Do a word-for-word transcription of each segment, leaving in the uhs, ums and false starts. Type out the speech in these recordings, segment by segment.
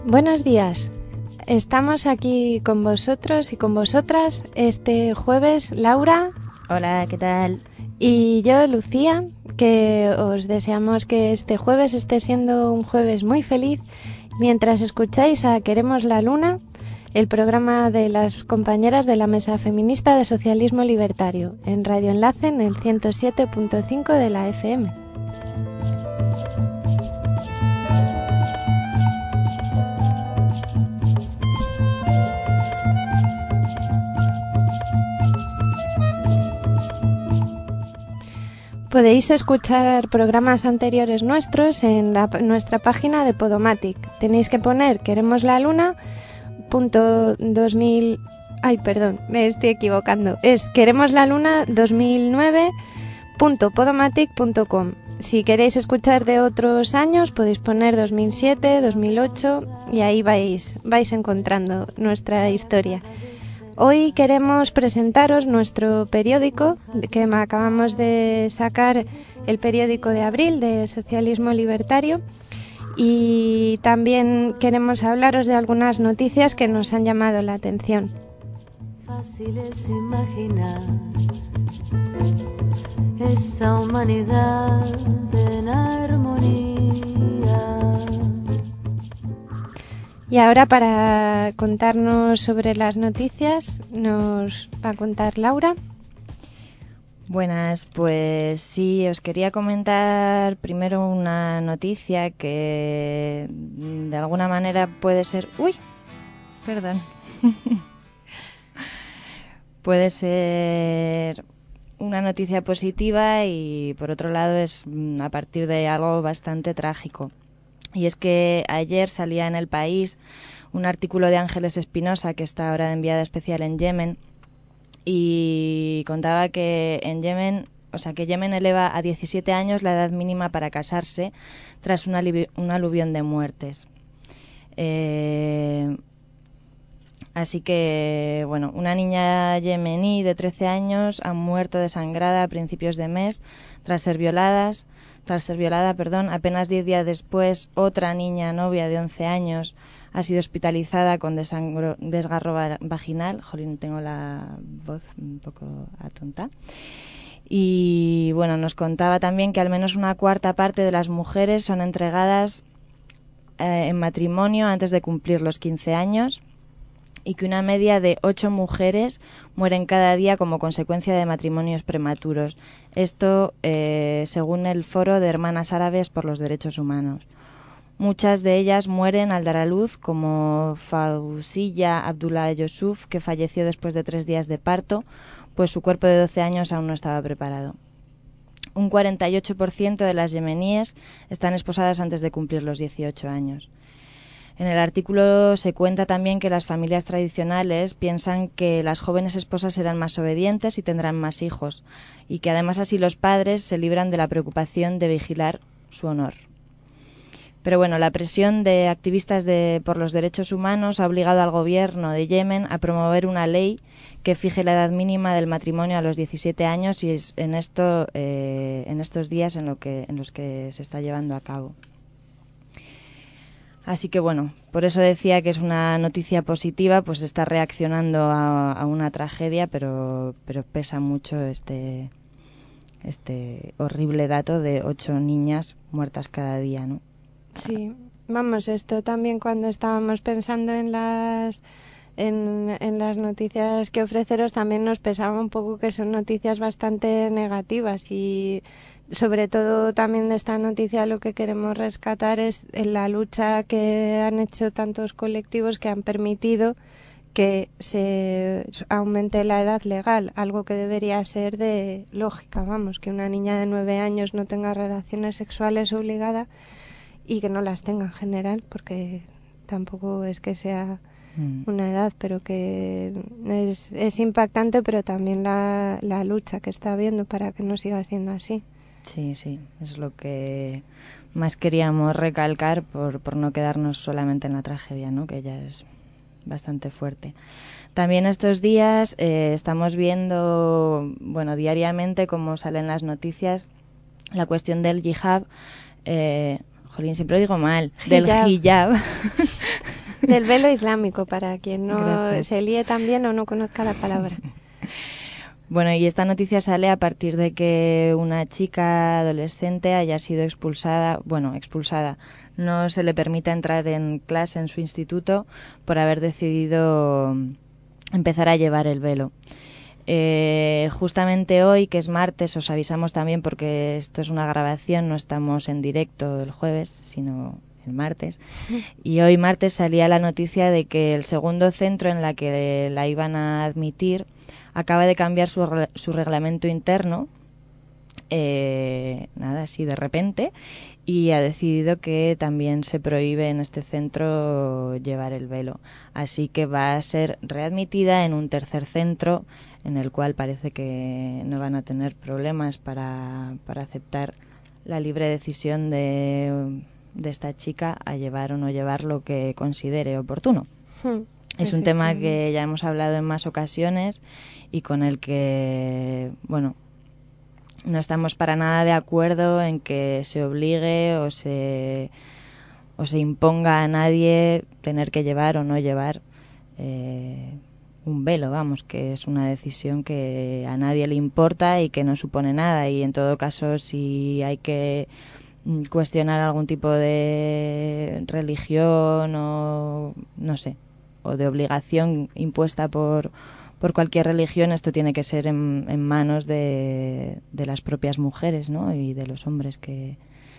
Buenos días. Estamos aquí con vosotros y con vosotras este jueves, Laura. Hola, ¿qué tal? Y yo, Lucía, que os deseamos que este jueves esté siendo un jueves muy feliz mientras escucháis a Queremos la Luna, el programa de las compañeras de la Mesa Feminista de Socialismo Libertario, en Radio Enlace en el ciento siete punto cinco de la F M. Podéis escuchar programas anteriores nuestros en la, nuestra página de Podomatic. Tenéis que poner Queremos la Luna punto dos mil... Ay, perdón, me estoy equivocando. Es Queremos la Luna dos mil nueve punto podomatic punto com. Si queréis escuchar de otros años, podéis poner dos mil siete, dos mil ocho y ahí vais, vais encontrando nuestra historia. Hoy queremos presentaros nuestro periódico, que acabamos de sacar, el periódico de abril de Socialismo Libertario, y también queremos hablaros de algunas noticias que nos han llamado la atención. Fácil es imaginar esta humanidad en armonía. Y ahora, para contarnos sobre las noticias, nos va a contar Laura. Buenas, pues sí, os quería comentar primero una noticia que de alguna manera puede ser... ¡Uy! Perdón. Puede ser una noticia positiva y, por otro lado, es a partir de algo bastante trágico. Y es que ayer salía en El País un artículo de Ángeles Espinosa, que está ahora de enviada especial en Yemen, y contaba que en Yemen, o sea, que Yemen eleva a diecisiete años la edad mínima para casarse tras una, un aluvión de muertes. Eh, así que, bueno, una niña yemení de trece años ha muerto desangrada a principios de mes tras ser violadas. Tras ser violada, perdón, apenas diez días después, otra niña novia de once años ha sido hospitalizada con desangro, desgarro vaginal. Jolín, tengo la voz un poco atonta. Y bueno, nos contaba también que al menos una cuarta parte de las mujeres son entregadas eh, en matrimonio antes de cumplir los quince años, y que una media de ocho mujeres mueren cada día como consecuencia de matrimonios prematuros. Esto eh, según el Foro de Hermanas Árabes por los Derechos Humanos. Muchas de ellas mueren al dar a luz, como Fauziya Abdullah Yusuf, que falleció después de tres días de parto, pues su cuerpo de doce años aún no estaba preparado. Un cuarenta y ocho por ciento de las yemeníes están esposadas antes de cumplir los dieciocho años. En el artículo se cuenta también que las familias tradicionales piensan que las jóvenes esposas serán más obedientes y tendrán más hijos, y que además así los padres se libran de la preocupación de vigilar su honor. Pero bueno, la presión de activistas de, por los derechos humanos ha obligado al gobierno de Yemen a promover una ley que fije la edad mínima del matrimonio a los diecisiete años, y es en esto, eh, en estos días en, lo que, en los que se está llevando a cabo. Así que bueno, por eso decía que es una noticia positiva, pues está reaccionando a, a una tragedia, pero, pero pesa mucho este, este horrible dato de ocho niñas muertas cada día, ¿no? Sí, vamos, esto también cuando estábamos pensando en las en, en las noticias que ofreceros, también nos pesaba un poco que son noticias bastante negativas, y sobre todo también de esta noticia lo que queremos rescatar es la lucha que han hecho tantos colectivos que han permitido que se aumente la edad legal, algo que debería ser de lógica, vamos, que una niña de nueve años no tenga relaciones sexuales obligadas y que no las tenga en general, porque tampoco es que sea una edad, pero que es, es impactante, pero también la, la lucha que está habiendo para que no siga siendo así. Sí, sí, es lo que más queríamos recalcar por, por no quedarnos solamente en la tragedia, ¿no? Que ya es bastante fuerte. También estos días eh, estamos viendo, bueno, diariamente, como salen las noticias, la cuestión del hijab, eh, jolín, siempre lo digo mal, del hijab, Del velo islámico, para quien no Gracias. se líe también o no conozca la palabra. Bueno, y esta noticia sale a partir de que una chica adolescente haya sido expulsada, bueno, expulsada, no se le permite entrar en clase en su instituto por haber decidido empezar a llevar el velo. Eh, justamente hoy, que es martes, os avisamos también porque esto es una grabación, no estamos en directo el jueves, sino el martes. Y hoy martes salía la noticia de que el segundo centro en la que la iban a admitir acaba de cambiar su, su reglamento interno, eh, nada así de repente, y ha decidido que también se prohíbe en este centro llevar el velo. Así que va a ser readmitida en un tercer centro en el cual parece que no van a tener problemas para, para aceptar la libre decisión de, de esta chica a llevar o no llevar lo que considere oportuno. Hmm. Es un tema que ya hemos hablado en más ocasiones y con el que, bueno, no estamos para nada de acuerdo en que se obligue o se, o se imponga a nadie tener que llevar o no llevar eh, un velo, vamos, que es una decisión que a nadie le importa y que no supone nada. Y en todo caso, si hay que cuestionar algún tipo de religión o no sé, o de obligación impuesta por, por cualquier religión, esto tiene que ser en, en manos de, de las propias mujeres, ¿no? Y de los hombres que,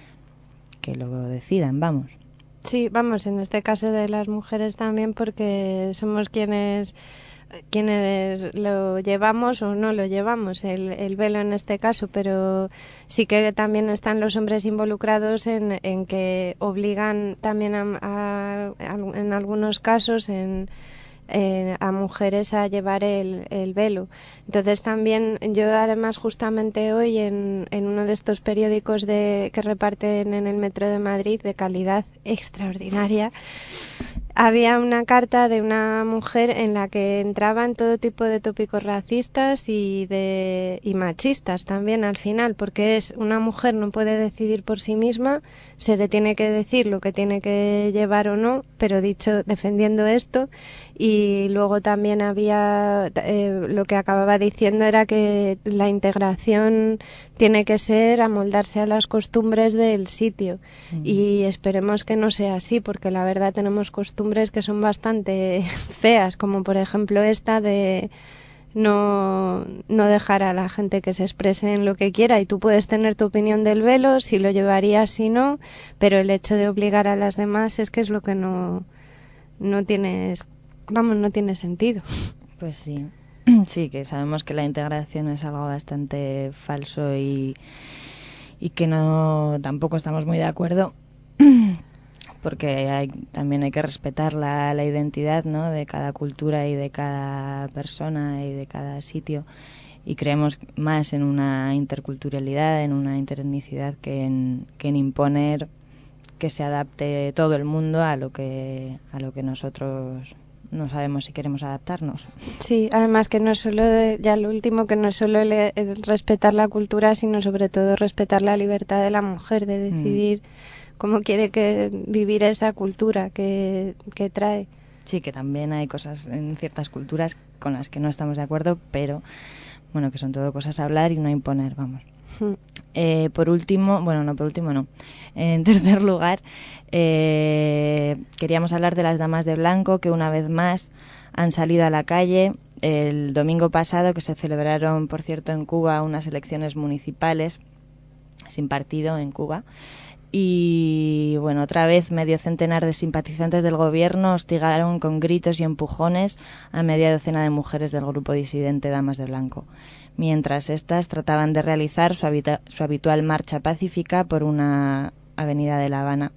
que lo decidan, vamos. Sí, vamos, en este caso de las mujeres también, porque somos quienes quienes lo llevamos o no lo llevamos, el, el velo en este caso, pero sí que también están los hombres involucrados en, en que obligan también a, a, a, en algunos casos en, eh, a mujeres a llevar el, el velo. Entonces también yo además justamente hoy en, en uno de estos periódicos de, que reparten en el Metro de Madrid de calidad extraordinaria, había una carta de una mujer en la que entraban todo tipo de tópicos racistas y de y machistas también al final, porque es una mujer no puede decidir por sí misma, se le tiene que decir lo que tiene que llevar o no, pero dicho defendiendo esto. Y luego también había eh, lo que acababa diciendo era que la integración tiene que ser amoldarse a las costumbres del sitio. Mm. Y esperemos que no sea así, porque la verdad tenemos costumbres que son bastante feas, como por ejemplo esta de no, no dejar a la gente que se exprese en lo que quiera, y tú puedes tener tu opinión del velo, si lo llevarías, si no, pero el hecho de obligar a las demás es que es lo que no, no tienes, vamos, no tiene sentido. Pues sí. Sí, que sabemos que la integración es algo bastante falso y, y que no tampoco estamos muy de acuerdo, porque hay, también hay que respetar la, la identidad, ¿no?, de cada cultura y de cada persona y de cada sitio, y creemos más en una interculturalidad, en una interetnicidad que en, que en imponer que se adapte todo el mundo a lo que a lo que nosotros no sabemos si queremos adaptarnos. Sí, además que no solo, de, ya lo último, que no solo el, el respetar la cultura, sino sobre todo respetar la libertad de la mujer de decidir mm. cómo quiere que vivir esa cultura que, que trae. Sí, que también hay cosas en ciertas culturas con las que no estamos de acuerdo, pero bueno, que son todo cosas a hablar y no imponer, vamos. Mm. Eh, por último, bueno, no por último, no. En tercer lugar, eh, queríamos hablar de las damas de blanco, que una vez más han salido a la calle. El domingo pasado, que se celebraron, por cierto, en Cuba unas elecciones municipales sin partido en Cuba. Y bueno, otra vez medio centenar de simpatizantes del gobierno hostigaron con gritos y empujones a media docena de mujeres del grupo disidente Damas de Blanco, mientras éstas trataban de realizar su, habita- su habitual marcha pacífica por una avenida de La Habana.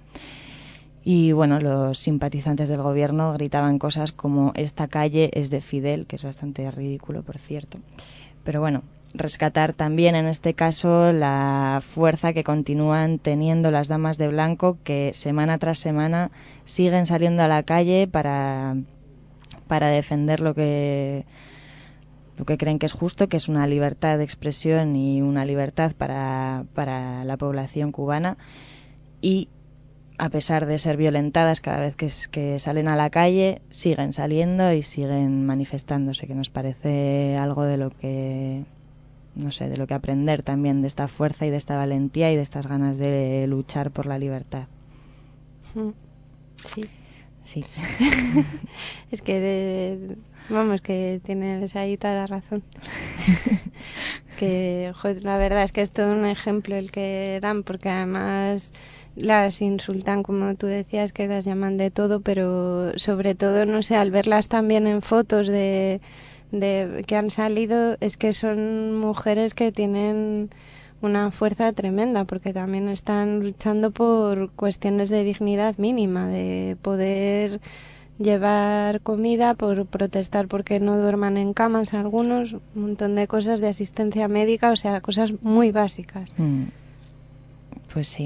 Y bueno, los simpatizantes del gobierno gritaban cosas como "esta calle es de Fidel", que es bastante ridículo, por cierto. Pero bueno, rescatar también en este caso la fuerza que continúan teniendo las damas de blanco, que semana tras semana siguen saliendo a la calle para, para defender lo que, lo que creen que es justo, que es una libertad de expresión y una libertad para, para la población cubana. Y a pesar de ser violentadas cada vez que, que salen a la calle, siguen saliendo y siguen manifestándose, que nos parece algo de lo que, no sé, de lo que aprender también, de esta fuerza y de esta valentía y de estas ganas de luchar por la libertad. Sí. Sí. Es que, de, vamos, que tienes ahí toda la razón. Que, joder, la verdad es que es todo un ejemplo el que dan, porque además las insultan, como tú decías, que las llaman de todo, pero sobre todo, no sé, al verlas también en fotos de, de que han salido, es que son mujeres que tienen una fuerza tremenda, porque también están luchando por cuestiones de dignidad mínima, de poder llevar comida, por protestar porque no duerman en camas algunos, un montón de cosas de asistencia médica, o sea, cosas muy básicas. Mm. Pues sí.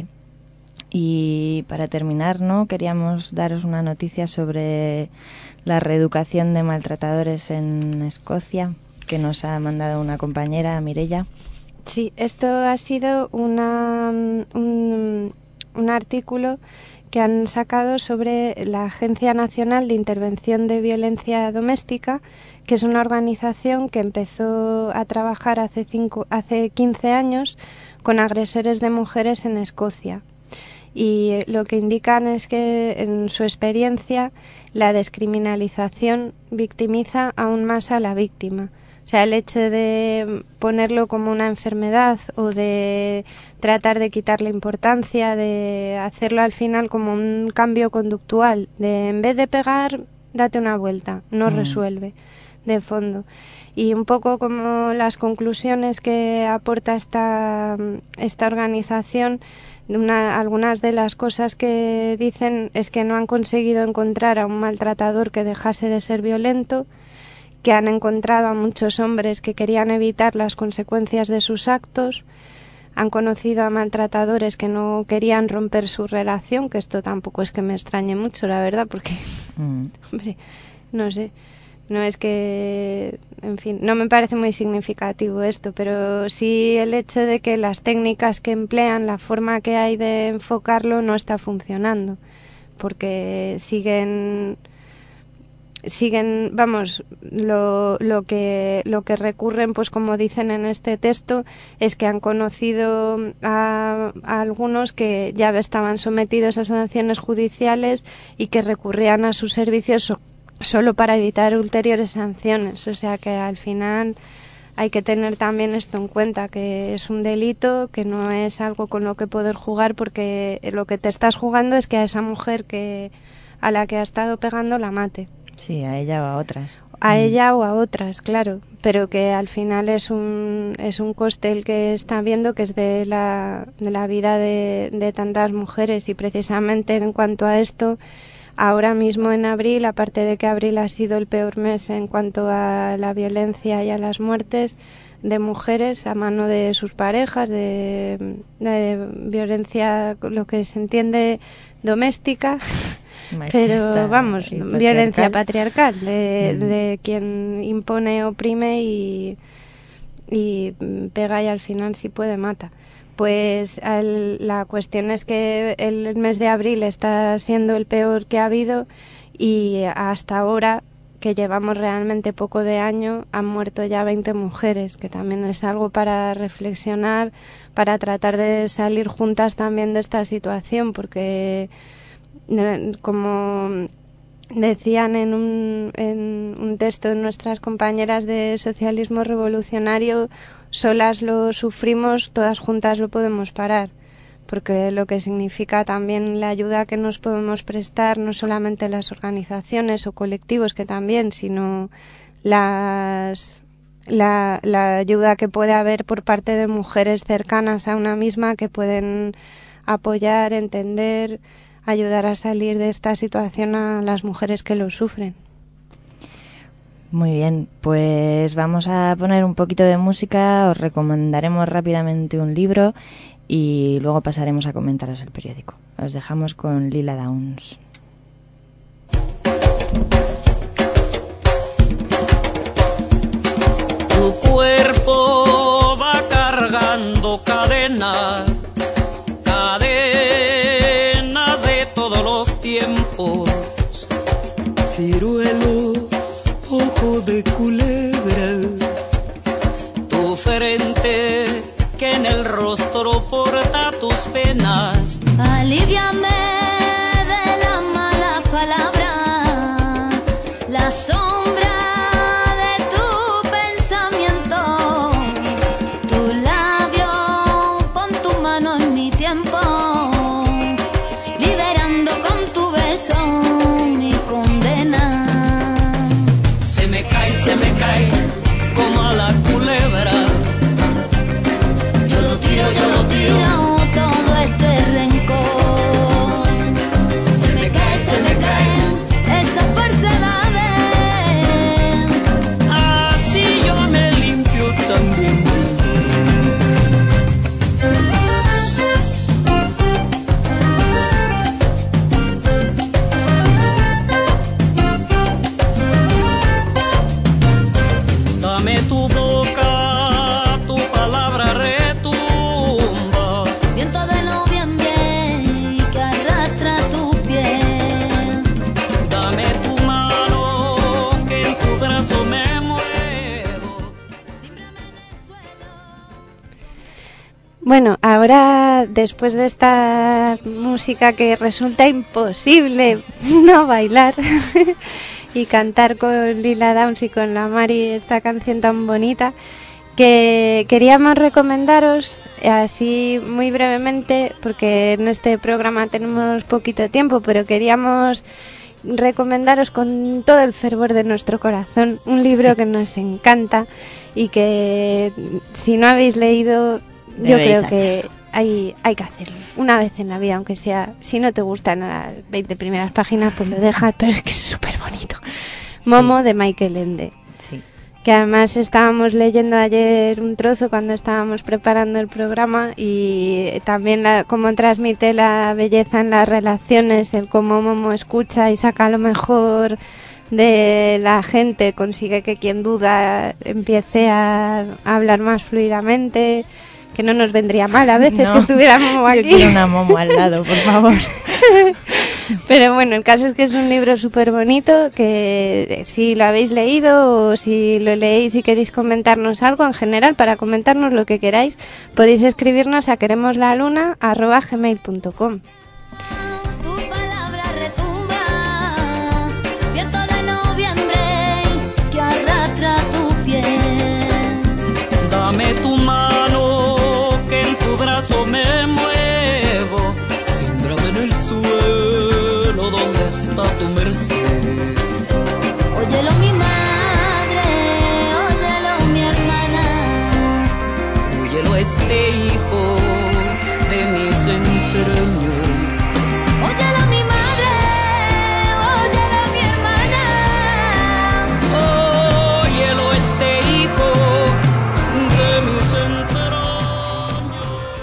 Y para terminar, ¿no? Queríamos daros una noticia sobre la reeducación de maltratadores en Escocia, que nos ha mandado una compañera, Mireia. Sí, esto ha sido una, un, un artículo que han sacado sobre la Agencia Nacional de Intervención de Violencia Doméstica, que es una organización que empezó a trabajar hace, cinco, hace quince años con agresores de mujeres en Escocia. Y lo que indican es que, en su experiencia, la descriminalización victimiza aún más a la víctima. O sea, el hecho de ponerlo como una enfermedad o de tratar de quitarle importancia, de hacerlo al final como un cambio conductual, de en vez de pegar, date una vuelta, no mm. resuelve de fondo. Y un poco como las conclusiones que aporta esta, esta organización, una, algunas de las cosas que dicen es que no han conseguido encontrar a un maltratador que dejase de ser violento, que han encontrado a muchos hombres que querían evitar las consecuencias de sus actos, han conocido a maltratadores que no querían romper su relación, que esto tampoco es que me extrañe mucho, la verdad, porque, mm. hombre, no sé, no es que, en fin, no me parece muy significativo esto, pero sí el hecho de que las técnicas que emplean, la forma que hay de enfocarlo no está funcionando, porque siguen... siguen, vamos, lo, lo que lo que recurren, pues como dicen en este texto, es que han conocido a, a algunos que ya estaban sometidos a sanciones judiciales y que recurrían a sus servicios so, solo para evitar ulteriores sanciones. O sea que al final hay que tener también esto en cuenta, que es un delito, que no es algo con lo que poder jugar, porque lo que te estás jugando es que a esa mujer que a la que ha estado pegando la mate. Sí, a ella o a otras. A mm. ella o a otras, claro, pero que al final es un es un coste el que está viendo, que es de la, de la vida de, de tantas mujeres. Y precisamente en cuanto a esto, ahora mismo en abril, aparte de que abril ha sido el peor mes en cuanto a la violencia y a las muertes de mujeres a mano de sus parejas, de, de violencia, lo que se entiende doméstica, machista, pero vamos, patriarcal. Violencia patriarcal, de, mm. de quien impone, oprime y, y pega, y al final, si puede, mata. Pues al, la cuestión es que el mes de abril está siendo el peor que ha habido, y hasta ahora, que llevamos realmente poco de año, han muerto ya veinte mujeres, que también es algo para reflexionar, para tratar de salir juntas también de esta situación, porque como decían en un, en un texto de nuestras compañeras de Socialismo Revolucionario, solas lo sufrimos, todas juntas lo podemos parar, porque lo que significa también la ayuda que nos podemos prestar, no solamente las organizaciones o colectivos, que también, sino las la, la ayuda que puede haber por parte de mujeres cercanas a una misma, que pueden apoyar, entender, ayudar a salir de esta situación a las mujeres que lo sufren. Muy bien, pues vamos a poner un poquito de música, os recomendaremos rápidamente un libro y luego pasaremos a comentaros el periódico. Os dejamos con Lila Downs. Tu cuerpo va cargando cadenas, cadenas de tiempos. Ciruelo, ojo de culebra, Tu frente que en el rostro porta tus penas. Aliviame de la mala palabra, la sombra de tu pensamiento, tu labio, pon tu mano en mi tiempo, liberando con tu beso mi condena. Se me cae, se me cae como a la culebra. Yo lo tiro, yo lo tiro, todo este rencor. Se me cae, se me caen esas falsedades. Así yo me limpio también del dolor. Dame tu boca, tu palabra retumba. Viento de noviembre que arrastra tu piel. Dame tu mano, que en tu brazo me muevo. Símbrame en el suelo. Bueno, ahora después de esta música que resulta imposible no bailar y cantar con Lila Downs y con la Mari esta canción tan bonita, que queríamos recomendaros así muy brevemente, porque en este programa tenemos poquito tiempo, pero queríamos recomendaros con todo el fervor de nuestro corazón un libro que nos encanta y que si no habéis leído, yo Debéis creo que hay, hay que hacerlo una vez en la vida, aunque sea, si no te gustan las veinte primeras páginas, pues lo dejas, pero es que es súper bonito. Momo, de Michael Ende, Sí. que además estábamos leyendo ayer un trozo cuando estábamos preparando el programa, y también la, cómo transmite la belleza en las relaciones, el cómo Momo escucha y saca lo mejor de la gente, consigue que quien duda empiece a, a hablar más fluidamente, que no nos vendría mal a veces No, que estuviera Momo Yo aquí. quiero una Momo al lado, por favor. Pero bueno, el caso es que es un libro súper bonito, que si lo habéis leído o si lo leéis y queréis comentarnos algo en general, para comentarnos lo que queráis, podéis escribirnos a queremoslaaluna arroba gmail punto com. Tu palabra retumba, viento de noviembre que arrastra tu piel. Dame tu mano, que en tu brazo me muevo. Símbrame en el suelo donde está tu merced. Óyelo mi madre, óyelo mi hermana. Óyelo este hijo de mis entrañas. Óyelo mi madre, óyelo mi hermana. Óyelo este hijo de mis entrañas.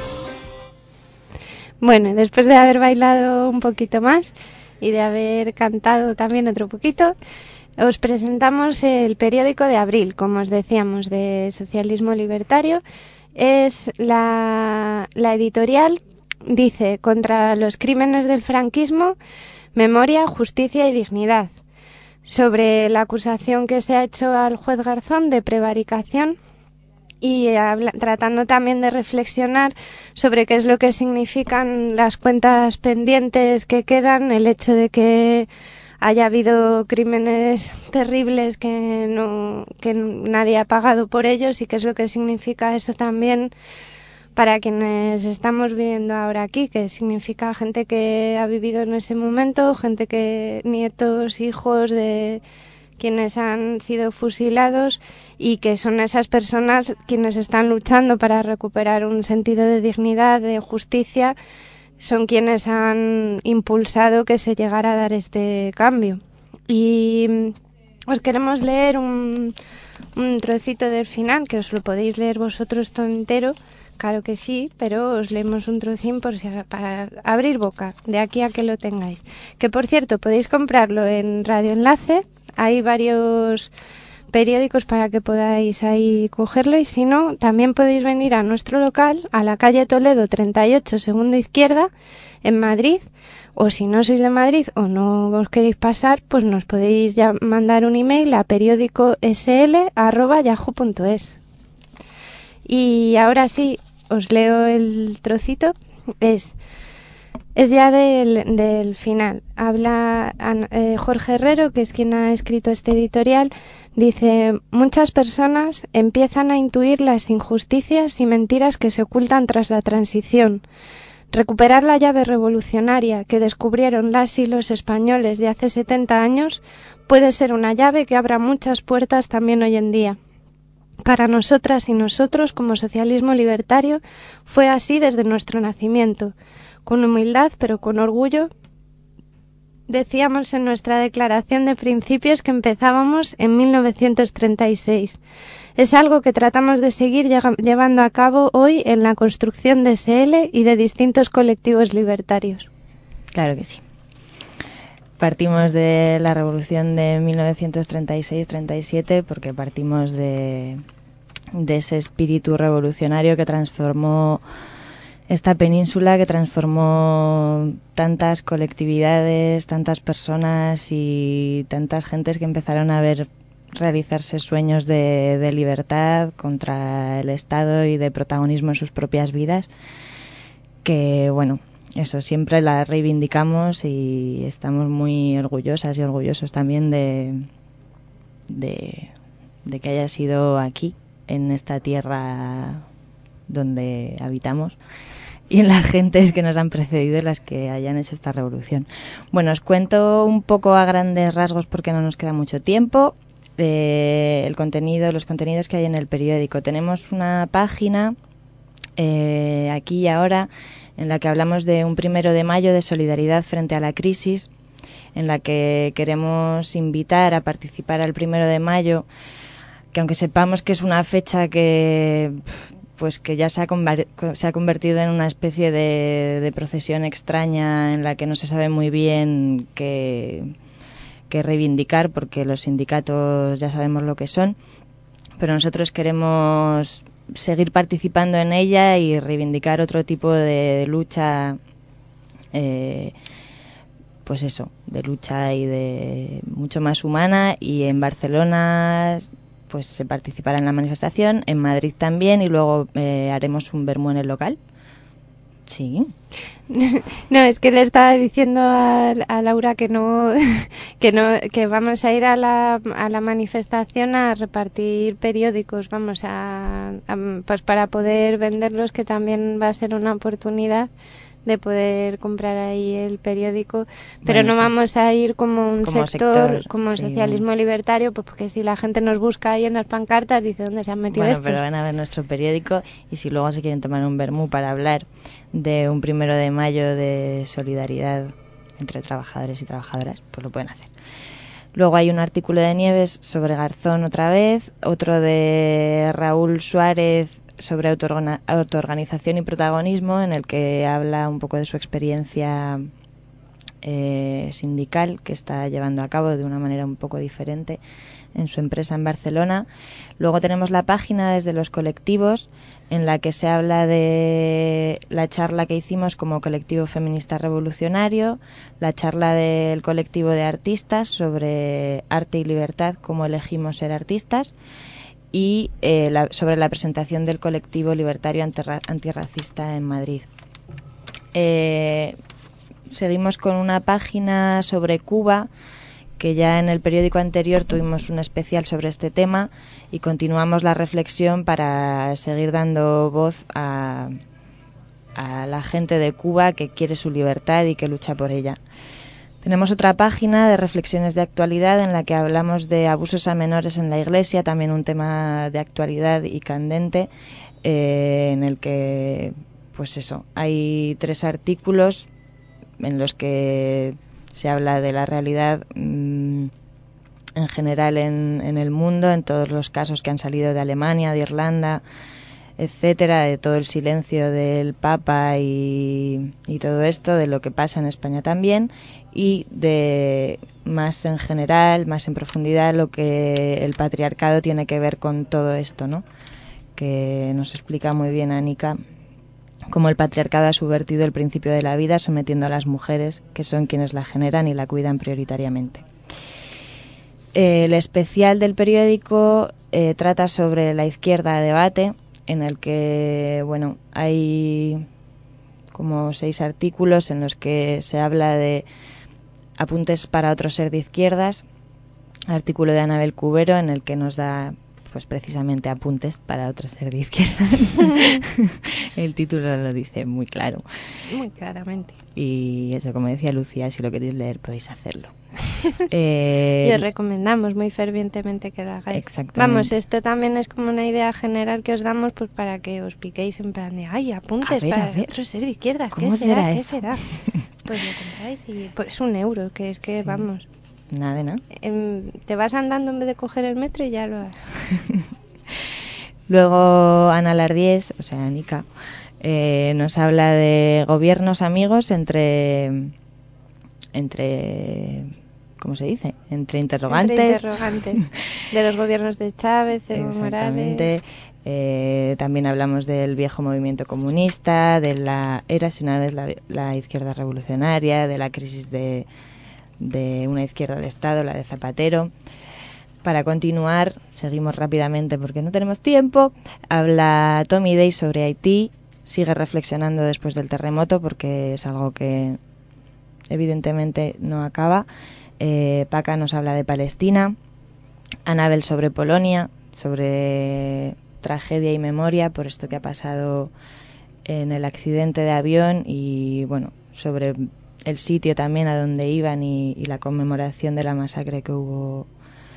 Bueno, después de haber bailado un poquito más y de haber cantado también otro poquito, os presentamos el periódico de abril, como os decíamos, de Socialismo Libertario. Es la, la editorial, dice: contra los crímenes del franquismo, memoria, justicia y dignidad. Sobre la acusación que se ha hecho al juez Garzón de prevaricación, y habla, tratando también de reflexionar sobre qué es lo que significan las cuentas pendientes que quedan, el hecho de que haya habido crímenes terribles que no que nadie ha pagado por ellos, y qué es lo que significa eso también para quienes estamos viviendo ahora aquí, que significa gente que ha vivido en ese momento, gente que, nietos, hijos de quienes han sido fusilados, y que son esas personas quienes están luchando para recuperar un sentido de dignidad, de justicia, son quienes han impulsado que se llegara a dar este cambio. Y os queremos leer un, un trocito del final, que os lo podéis leer vosotros todo entero, claro que sí, pero os leemos un trocín por si, para abrir boca, de aquí a que lo tengáis. Que por cierto, podéis comprarlo en Radio Enlace, hay varios periódicos para que podáis ahí cogerlo, y si no, también podéis venir a nuestro local, a la calle Toledo treinta y ocho, segundo izquierda, en Madrid, o si no sois de Madrid o no os queréis pasar, pues nos podéis ya mandar un email a periódicosl arroba yahoo punto es. Y ahora sí, os leo el trocito, es... Es ya del, del final. Habla eh, Jorge Herrero, que es quien ha escrito este editorial, dice: muchas personas empiezan a intuir las injusticias y mentiras que se ocultan tras la transición. Recuperar la llave revolucionaria que descubrieron las y los españoles de hace setenta años puede ser una llave que abra muchas puertas también hoy en día. Para nosotras y nosotros, como socialismo libertario, fue así desde nuestro nacimiento. Con humildad, pero con orgullo, decíamos en nuestra declaración de principios que empezábamos en mil novecientos treinta y seis. Es algo que tratamos de seguir llevando a cabo hoy en la construcción de S L y de distintos colectivos libertarios. Claro que sí. Partimos de la revolución de mil novecientos treinta y seis treinta y siete porque partimos de, de ese espíritu revolucionario que transformó esta península, que transformó tantas colectividades, tantas personas y tantas gentes que empezaron a ver realizarse sueños de, de libertad contra el Estado y de protagonismo en sus propias vidas, que bueno, eso siempre la reivindicamos y estamos muy orgullosas y orgullosos también de, de, de que haya sido aquí, en esta tierra donde habitamos, y en las gentes que nos han precedido las que hayan hecho esta revolución. Bueno, os cuento un poco a grandes rasgos porque no nos queda mucho tiempo. Eh, el contenido, los contenidos que hay en el periódico. Tenemos una página eh, aquí y ahora en la que hablamos de un primero de mayo de solidaridad frente a la crisis, en la que queremos invitar a participar al primero de mayo, que aunque sepamos que es una fecha que pues que ya se ha, conver- se ha convertido en una especie de, de procesión extraña en la que no se sabe muy bien qué, qué reivindicar, porque los sindicatos ya sabemos lo que son, pero nosotros queremos seguir participando en ella y reivindicar otro tipo de, de lucha, eh, pues eso, de lucha y de mucho más humana. Y en Barcelona pues se participará en la manifestación, en Madrid también, y luego eh, haremos un vermú en el local. Sí. No, es que le estaba diciendo a, a Laura que no, que no, que vamos a ir a la, a la manifestación a repartir periódicos, vamos a, a, pues para poder venderlos, que también va a ser una oportunidad de poder comprar ahí el periódico, pero bueno, no sí. vamos a ir como un como sector, sector como sí. socialismo libertario, pues porque si la gente nos busca ahí en las pancartas, dice ¿dónde se han metido bueno, estos? Pero van a ver nuestro periódico, y si luego se quieren tomar un vermú para hablar de un primero de mayo de solidaridad entre trabajadores y trabajadoras, pues lo pueden hacer. Luego hay un artículo de Nieves sobre Garzón otra vez, otro de Raúl Suárez sobre autoorgana- autoorganización y protagonismo, en el que habla un poco de su experiencia eh, sindical que está llevando a cabo de una manera un poco diferente en su empresa en Barcelona. Luego tenemos la página desde los colectivos, en la que se habla de la charla que hicimos como colectivo feminista revolucionario, la charla del colectivo de artistas sobre arte y libertad, cómo elegimos ser artistas, y eh, la, sobre la presentación del colectivo libertario antirra- antirracista en Madrid. Eh, seguimos con una página sobre Cuba, que ya en el periódico anterior tuvimos un especial sobre este tema, y continuamos la reflexión para seguir dando voz a, a la gente de Cuba que quiere su libertad y que lucha por ella. Tenemos otra página de reflexiones de actualidad en la que hablamos de abusos a menores en la Iglesia, también un tema de actualidad y candente, eh, en el que, pues eso, hay tres artículos en los que se habla de la realidad mmm, en general en, en el mundo, en todos los casos que han salido de Alemania, de Irlanda, etcétera, de todo el silencio del Papa y, y todo esto, de lo que pasa en España también. y de más en general, más en profundidad, lo que el patriarcado tiene que ver con todo esto, ¿no? Que nos explica muy bien Anika cómo el patriarcado ha subvertido el principio de la vida, sometiendo a las mujeres, que son quienes la generan y la cuidan prioritariamente. El especial del periódico eh, trata sobre la izquierda debate, en el que, bueno, hay como seis artículos en los que se habla de apuntes para otro ser de izquierdas, artículo de Anabel Cubero en el que nos da pues precisamente apuntes para otro ser de izquierdas. El título lo dice muy claro. Muy claramente. Y eso, como decía Lucía, si lo queréis leer podéis hacerlo. eh, Y os recomendamos muy fervientemente que lo hagáis. Exactamente. Vamos, esto también es como una idea general que os damos pues para que os piquéis en plan de, ay, apuntes a ver, para a ver. otro ser de izquierdas. ¿Qué ¿Cómo será? será ¿Qué eso? será? Pues lo compráis y pues un euro, que es que, Sí. vamos, Nada, ¿no? em, te vas andando en vez de coger el metro y ya lo has. Luego Ana Lardiés, o sea, Anika, eh, nos habla de gobiernos amigos entre, entre, ¿cómo se dice? Entre interrogantes. Entre interrogantes. De los gobiernos de Chávez, Evo Exactamente. Morales. Eh, también hablamos del viejo movimiento comunista, de la érase una vez la, la izquierda revolucionaria, de la crisis de, de una izquierda de Estado, la de Zapatero. Para continuar, seguimos rápidamente porque no tenemos tiempo. Habla Tommy Day sobre Haití, sigue reflexionando después del terremoto porque es algo que evidentemente no acaba. Eh, Paca nos habla de Palestina, Anabel sobre Polonia, sobre tragedia y memoria por esto que ha pasado en el accidente de avión y bueno, sobre el sitio también a donde iban y, y la conmemoración de la masacre que hubo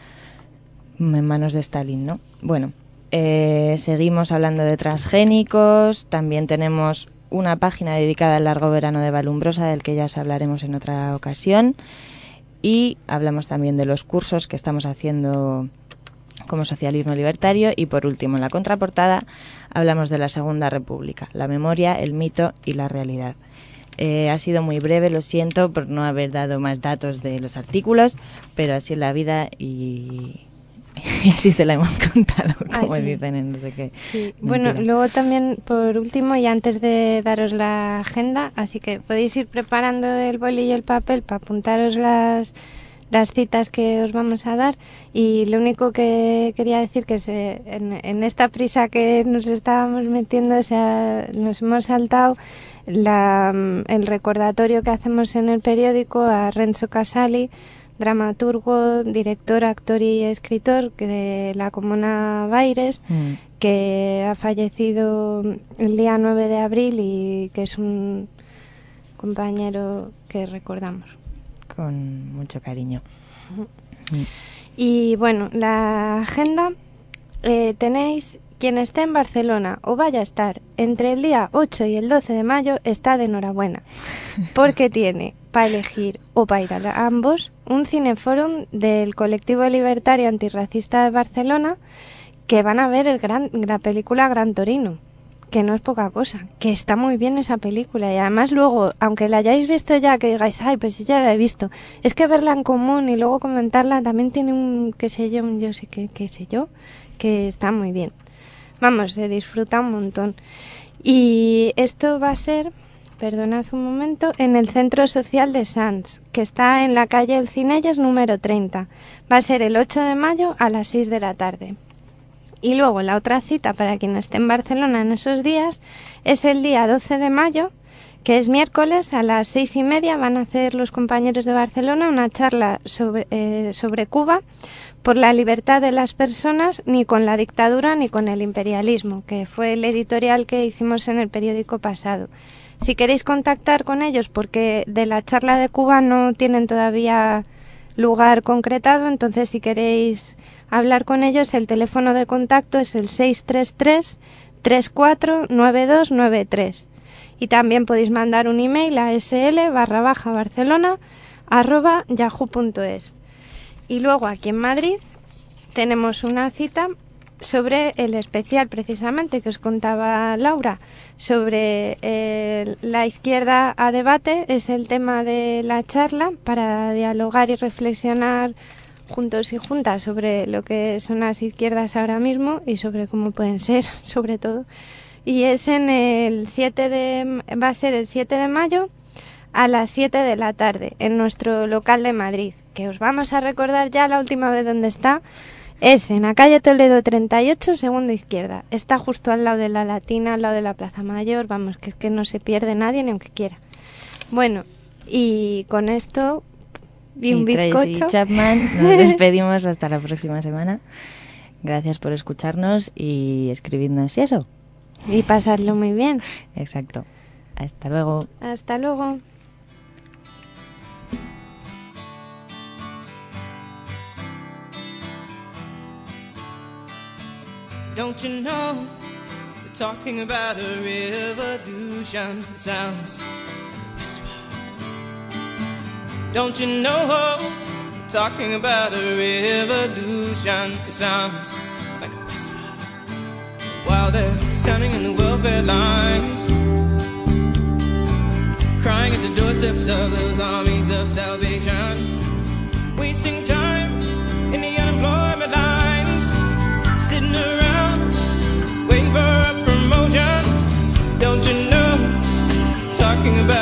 en manos de Stalin, ¿no? Bueno, eh, seguimos hablando de transgénicos, también tenemos una página dedicada al largo verano de Valumbrosa, del que ya os hablaremos en otra ocasión, y hablamos también de los cursos que estamos haciendo como Socialismo Libertario, y por último, en la contraportada, hablamos de la Segunda República, la memoria, el mito y la realidad. Eh, ha sido muy breve, lo siento por no haber dado más datos de los artículos, pero así es la vida y... y así se la hemos contado, como Así dicen en no sé qué. Sí. Bueno, Mentira. luego también, por último, y antes de daros la agenda, así que podéis ir preparando el boli y el papel para apuntaros las, las citas que os vamos a dar. Y lo único que quería decir que se, en, en esta prisa que nos estábamos metiendo, o sea, nos hemos saltado la, el recordatorio que hacemos en el periódico a Renzo Casali, dramaturgo, director, actor y escritor de la Comuna Baires, Mm. que ha fallecido el día nueve de abril y que es un compañero que recordamos. Con mucho cariño. Mm. Y bueno, la agenda eh, tenéis, quien esté en Barcelona o vaya a estar entre el día ocho y el doce de mayo está de enhorabuena, porque tiene para elegir o para ir a ambos un cineforum del colectivo libertario antirracista de Barcelona, que van a ver el gran, la película Gran Torino, que no es poca cosa, que está muy bien esa película, y además luego, aunque la hayáis visto ya, que digáis, ay, pues ya la he visto, es que verla en común y luego comentarla también tiene un, qué sé yo, un yo sé qué, qué sé yo, que está muy bien. Vamos, se disfruta un montón. Y esto va a ser, perdonad un momento, en el Centro Social de Sants, que está en la calle Elcinelles número treinta. Va a ser el ocho de mayo a las seis de la tarde. Y luego la otra cita para quien esté en Barcelona en esos días es el día doce de mayo, que es miércoles, a las seis y media van a hacer los compañeros de Barcelona una charla sobre, eh, sobre Cuba, por la libertad de las personas, ni con la dictadura ni con el imperialismo, que fue el editorial que hicimos en el periódico pasado. Si queréis contactar con ellos, porque de la charla de Cuba no tienen todavía lugar concretado, entonces si queréis hablar con ellos, el teléfono de contacto es el seis tres tres, tres cuatro nueve dos nueve tres. Y también podéis mandar un email a sl barra baja barcelona arroba yahoo punto es. Y luego aquí en Madrid tenemos una cita sobre el especial precisamente que os contaba Laura, sobre eh, la izquierda a debate. Es el tema de la charla para dialogar y reflexionar juntos y juntas sobre lo que son las izquierdas ahora mismo y sobre cómo pueden ser, sobre todo. Y es en el siete de, va a ser el siete de mayo a las siete de la tarde en nuestro local de Madrid, que os vamos a recordar ya la última vez donde está. Es en la calle Toledo treinta y ocho, segundo izquierda. Está justo al lado de la Latina, al lado de la Plaza Mayor. Vamos, que es que no se pierde nadie ni aunque quiera. Bueno, y con esto y un bizcocho. Y Tracy Chapman, nos despedimos hasta la próxima semana. Gracias por escucharnos y escribirnos y eso. Y pasarlo muy bien. Exacto. Hasta luego. Hasta luego. Don't you know, we're talking about a revolution. It sounds like a whisper. Don't you know, we're talking about a revolution. It sounds like a whisper. While they're standing in the welfare lines, crying at the doorsteps of those armies of salvation, wasting time in the unemployment lines, sitting around waiting for a promotion. Don't you know, talking about